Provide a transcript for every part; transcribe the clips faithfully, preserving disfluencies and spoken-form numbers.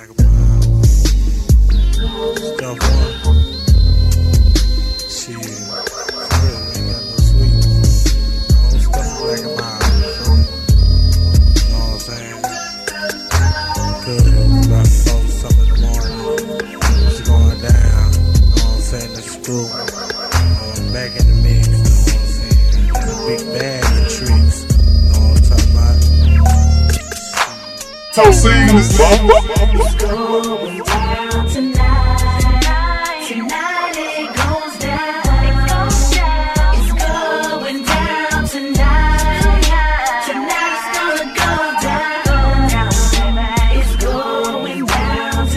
like a mile. Stuff one. Shit. Yeah, we ain't got no sleep. I don't stuff like a mile. You know what I'm saying? Cause about four something in the morning. It's going down. You know what I'm saying? The screw. Uh, back in the mix. You know what I'm saying? Got a big bag of tricks. You know what I'm talking about? Talk scenes, mama. It's going down tonight. Tonight it goes down. It goes down. It's going down tonight. Tonight's gonna go down. It's going down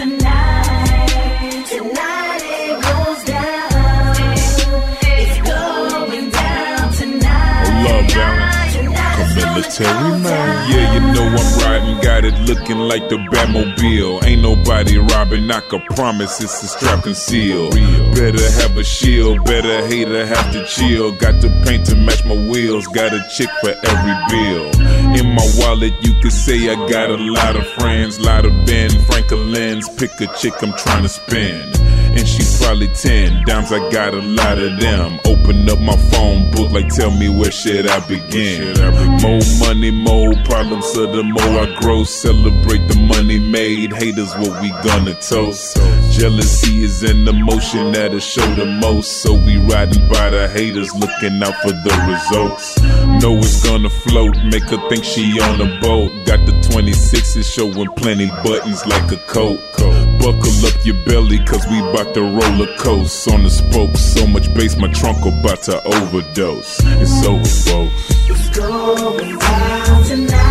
tonight. Tonight it goes down. It's going down tonight. Oh, love balance. A military man. Yeah, you know I'm riding, got it looking like the Batmobile. Ain't nobody robbing, I can promise it's a strap concealed. Better have a shield, better hater have to chill. Got the paint to match my wheels, got a chick for every bill. In my wallet, you could say I got a lot of friends, lot of Ben Franklin's. Pick a chick I'm trying to spend, and she probably ten. Dimes, I got a lot of them. Open up my phone book, like tell me where should I begin. More money, more problems, so the more I grow. Celebrate the money made, haters what we gonna toast. Jealousy is an emotion that'll show the most, so we riding by the haters, looking out for the results. Know it's gonna float, make her think she on a boat. Got the twenty-sixes showing plenty buttons like a coat. Buckle up your belly, cause we bout to roller coast. On the spokes, so much bass, my trunk about to overdose. It's over, folks. It's going down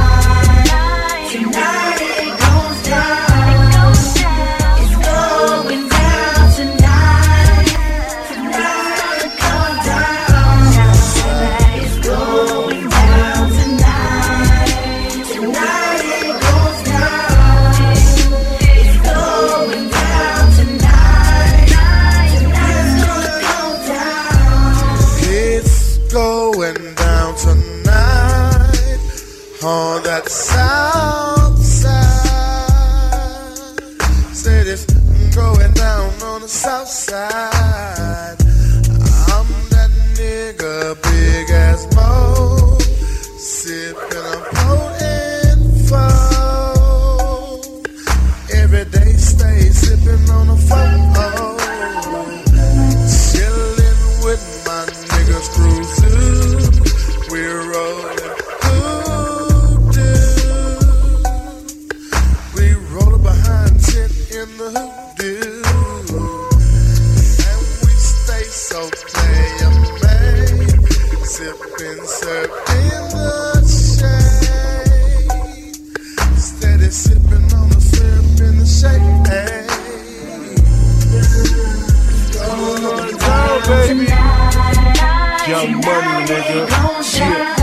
tonight. Tonight it goes down. It goes down. It's going down tonight. Tonight's gonna go down. It's going down tonight. Tonight it goes down. It's going down tonight. Tonight's gonna go down. It's going down tonight on that south side. Said it's going down on the south side. I'm that nigga, big ass mo, sipping a potent foe. Every day stay sipping on a phone. Chillin' with my niggas cruising. We're rolling hoodoo. We rollin' behind tent in the hoodoo. And we stay so playin' babe. Sippin', surfin' the shade. Steady sippin' on the syrup in the shade. Going down, baby. Tonight, Young Money, nigga. tonight it goes Shit. down.